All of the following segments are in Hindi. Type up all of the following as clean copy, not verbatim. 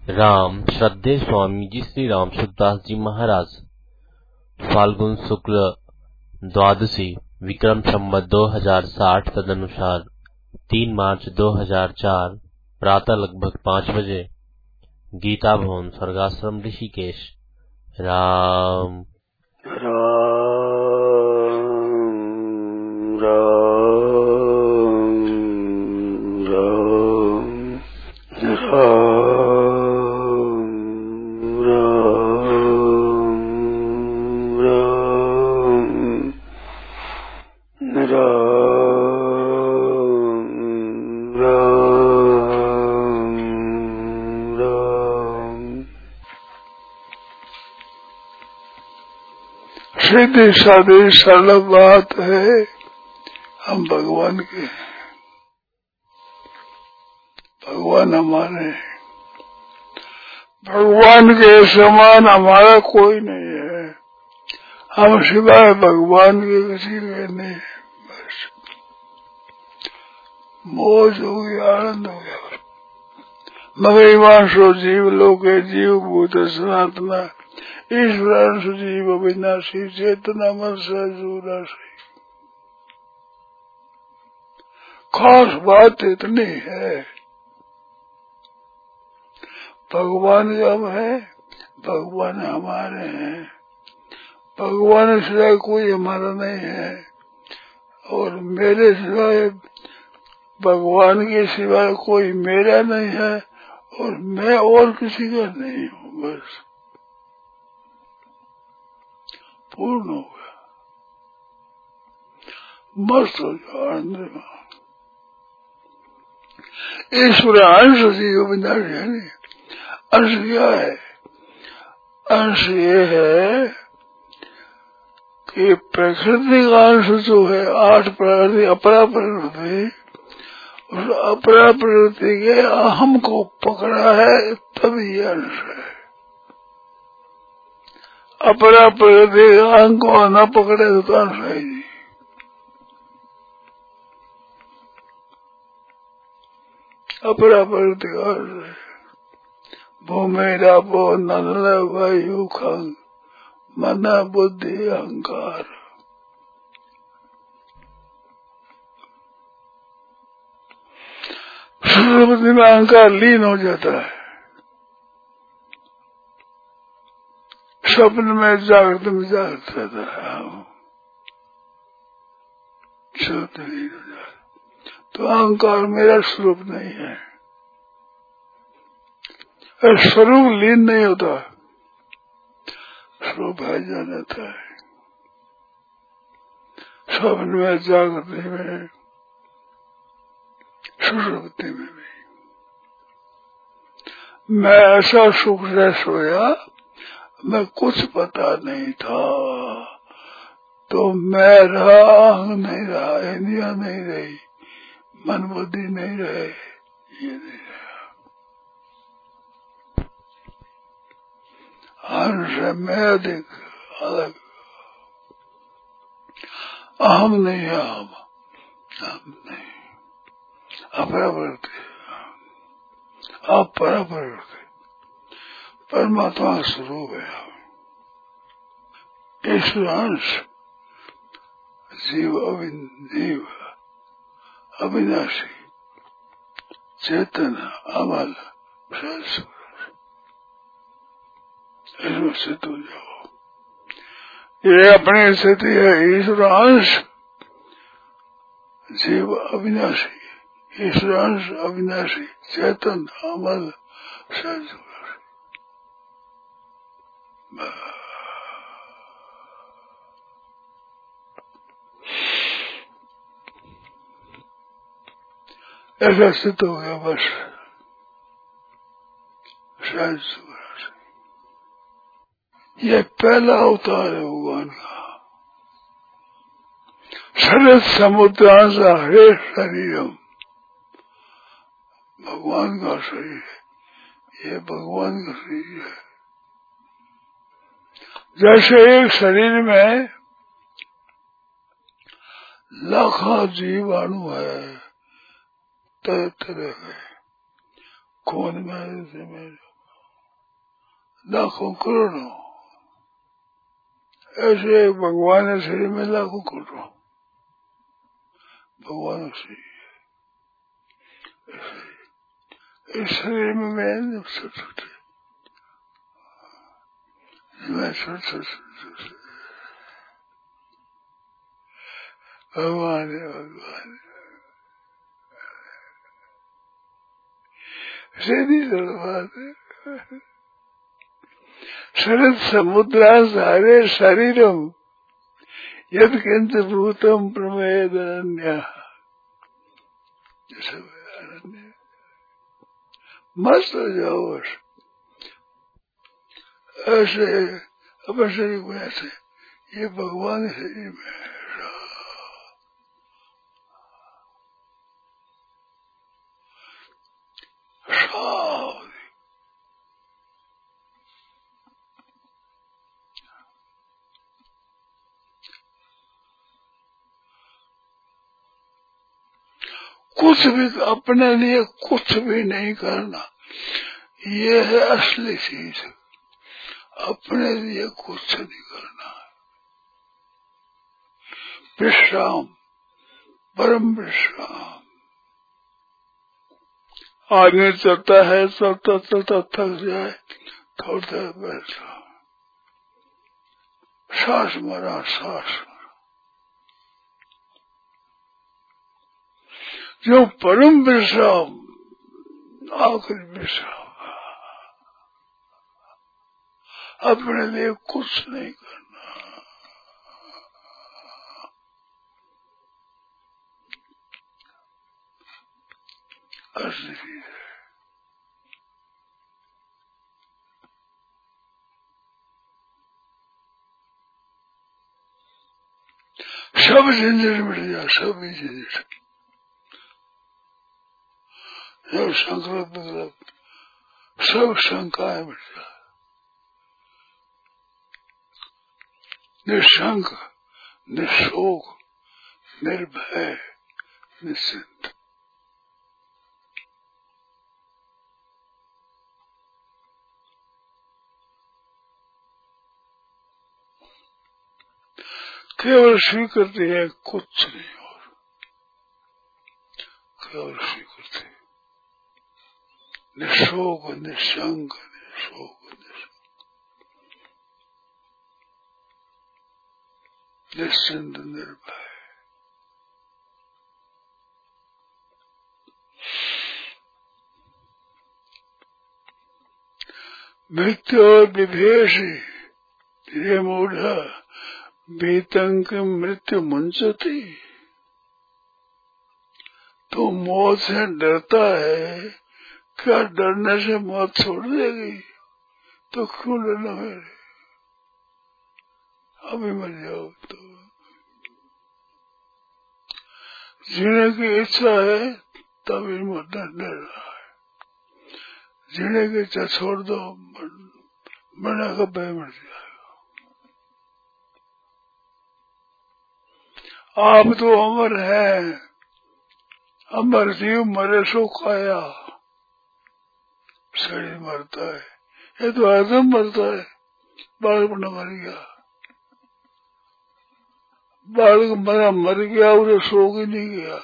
राम श्रद्धेय स्वामी जी श्री राम सुखदास जी महाराज फाल्गुन शुक्ल द्वादशी विक्रम संवत 2060 तदनुसार 3 मार्च 2004 प्रातः लगभग 5 बजे गीता भवन स्वर्गाश्रम ऋषिकेश। राम सीधी सादी सरल बात है, हम भगवान के हैं, भगवान हमारे हैं, भगवान के समान हमारा कोई नहीं है, हम सिवाय भगवान के किसी के नहीं है। बस मौज हो गई, आनंद हो गया। मगैवांशो जीव लोके जीव भूत सनातना ईश्वर जीव अविनाशी चेतना मन सहजूराशी। खास बात इतनी है, भगवान हम है, भगवान हमारे हैं, भगवान सिवाय कोई हमारा नहीं है, और मेरे सिवाय भगवान के सिवाय कोई मेरा नहीं है, और मैं और किसी का नहीं हूँ। बस पूर्ण हो गया, मस्त हो गया, आनंद में। ईश्वर अंश जीव विनाश है नहीं। अंश क्या है? अंश ये है कि प्रकृति का अंश जो है 8 प्रकृति अपरा प्रकृति, उस अपरा प्रकृति के अहम को पकड़ा है तभी अंश है। अपरा प्रकृति अहम को न पकड़े तो अंश है नहीं। अपरा प्रकृति का अंश है। भूमि रापो नल वायु खंग मन बुद्धि अहंकार। सुषुप्ति में अहंकार लीन हो जाता है, स्वप्न में जागृत रहता है, स्वप्न लीन हो जाता है। तो अहंकार मेरा स्वरूप नहीं है, स्वरूप लीन नहीं होता, स्वरूप है जान जाता है। स्वप्न में जागृति में सुषुप्ति में भी मैं ऐसा सुख से सोया, मैं कुछ पता नहीं था, तो मैं रहा नहीं रहा, इंद्रिया नहीं रही, मन बुद्धि नहीं रहे, ये नहीं रहा। अंश मैं अधिक अलग, अहम नहीं है, हम नहीं, अपराप्रकृति, अपराप्रकृति परमात्मा स्वरूप है। ईश्वर अंश जीव अविनाशी चेतन अमल इसमें सिद्ध हो जाओ। ये अपनी स्थिति है। ईश्वर अंश जीव अविनाशी, ईश्वर अंश अविनाशी चेतन अमल सहज। ऐसा सिद्ध हो गया, बस शायद ये पहला अवतार है भगवान का। शरद समुद्रांश हरे शरीरम, भगवान का शरीर है, ये भगवान का शरीर है। जैसे एक शरीर में लाखों जीवाणु है, तरह तरह के खून में लाखों करोड़ों, ऐसे भगवान के शरीर में लाखों करोड़ों भगवान से। इस शरीर में मैं छोटे भगवान है, भगवान सीधी बात है। शरद समुद्रा सारे शरीरम यद किंच भूतम प्रमेद अनन्य, मस्त हो जाओ बस ऐसे अपने शरीर में, ऐसे ये भगवान शरीर में कुछ भी अपने लिए कुछ भी नहीं करना, ये है असली चीज। अपने लिए कुछ नहीं करना, विश्राम, परम विश्राम। आगे चलता है, चलता चलता थक जाए, थोड़ी देर बैठा, सांस मारा, सांस जो परम विश्राम, आखिरी विश्राम, अपने लिए कुछ नहीं करना। असली सब झंझट मिट जाए, सभी झंझट, जब संकल्प विकल्प सब शंकाएं मिट जाए, निशंक, निशोक, निर्भय, निश्चिंत। केवल स्वीकृति है, कुछ नहीं और, केवल स्वीकृति, निशोक, निशंक, निशोक, निश्चिंत, निर्भय। मृत्यु विभेषी ये मूढ़ भीतंक मृत्यु मुंचती, तो मौत से डरता है, क्या डरने से मौत छोड़ देगी? तो क्यों डरना मेरे, अभी मर जाओ। तो जीने की इच्छा है तभी मत डर रहा है, जीने की इच्छा छोड़ दो, मरने का भय मर जाएगा। आप तो अमर है, अमर जीव मरे सो काया, शरीर मरता है, ये तो आदम मरता है, बालक मर गया, बालक मर गया, उसे सोग ही नहीं गया,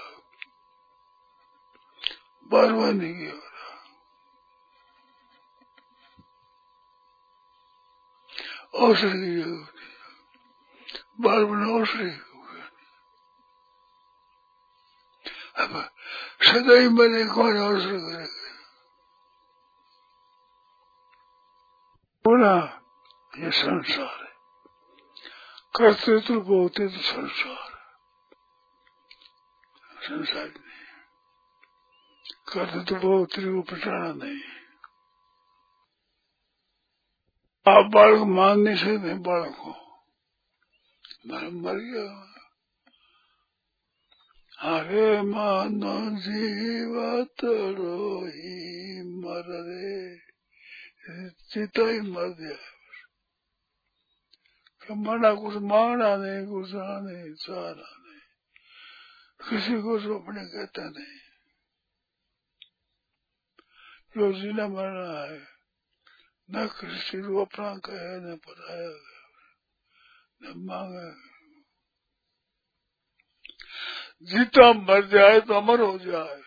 बारवा नहीं गया, औषधि की जरूरत नहीं, बाल बना औषधि। अब सदा ही मरे, कौन औषधि करेगा? बोला ये संसार है, करते तो बोलते तो संसार है, संसार नहीं, करते तो बोलते को पटाना नहीं। आप बालक मान नहीं सकते, बालक को मर गया, अरे मानो जीवत रोही मर रे, चिता ही मर गया, मरना कुछ मांगना नहीं, कुछ नहीं, चाहना नहीं, किसी को अपने कहता नहीं, जो जीना मरना है न किसी को अपना कहे, न पराया न मांगे। जीता मर जाए तो अमर हो जाए,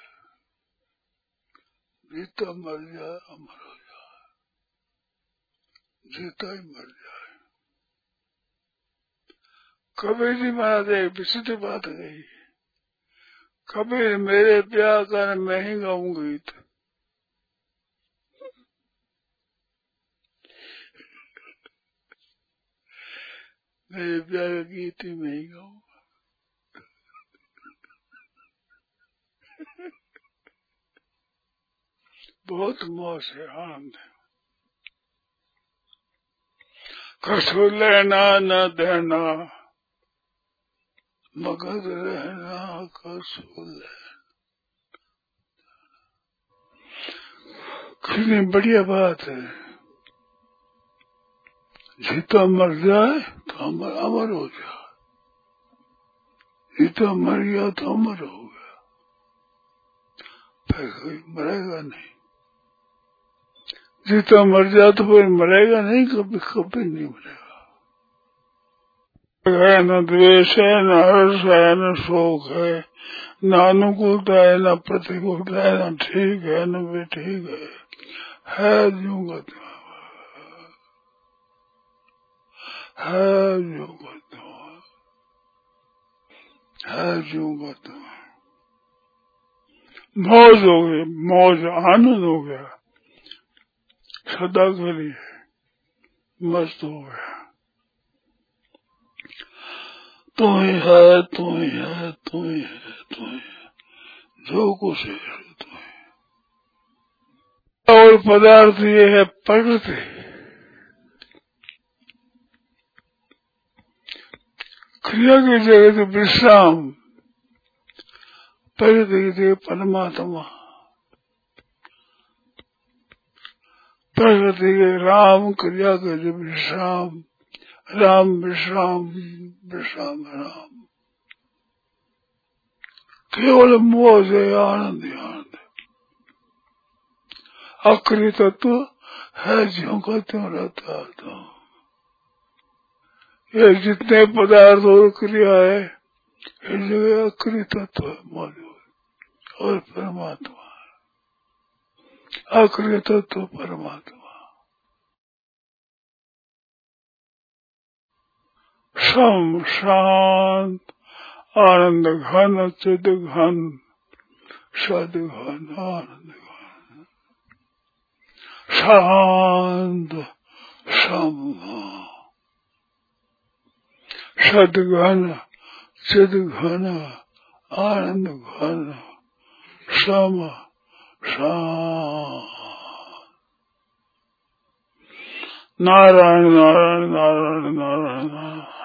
जीता मर जाए अमर हो जाए, जीता ही मर जाए। कबीर जी महाराज एक विचित्र बात गई, कबीर मेरे ब्याह का मैं ही गाऊं गीत। मेरे ब्याह का गीत ही मैं ही गाऊं। बहुत मौज है, आनंद है। कसो लेना न देना, मगध रहना कसो लेना। कितनी बढ़िया बात है। जीता मर जाए तो अमर अमर हो जाए, जीता मर गया तो अमर हो गया, फिर कोई मरेगा नहीं। जीता मर जाए तो फिर मरेगा नहीं, कभी कभी नहीं मरेगा। न द्वेष है, न हर्ष है, न शोक है, न अनुकूलता है, न प्रतिकूलता है, न ठीक है न बेठीक है जो गति है, जो गति है, जो गति। मौज हो गई, मौज आनंद हो गया, सदा के लिए मस्त हो गया। तू ही है, तू ही है, तू ही है, तू ही है, जो कुछ है तू ही। और पदार्थ ये है प्रकृति, क्रिया की जगह से विश्राम, प्रकृति की जगह परमात्मा, प्रकृति के राम, क्रिया के जगह विश्राम, राम विश्राम, विश्राम राम। केवल मौज है, आनंद ही आनंद है। अक्रिय तत्व है ज्यों का त्यों रहता है। तो ये जितने पदार्थ और क्रिया है, इस जगह अक्रिय तत्व मौजूद और परमात्मा, अक्रिय तत्व परमात्मा। सम शांत आनंद घन चिद घन सद घन आनंद घन, शांत सम सद घन चिद घन आनंद घन सम शांत। नारायण नारायण नारायण नारायण नारायण।